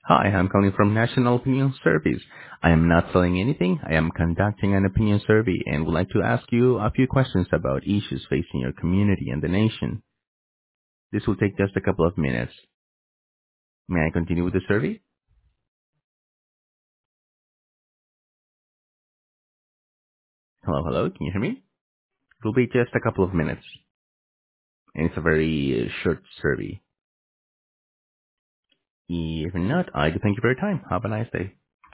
Hi, I'm calling from National Opinion Service. I am not selling anything. I am conducting an opinion survey and would like to ask you a few questions about issues facing your community and the nation. This will take just a couple of minutes. May I continue with the survey? Hello, hello. Can you hear me? It will be just a couple of minutes. And it's a very short survey. If not, I do thank you for your time. Have a nice day.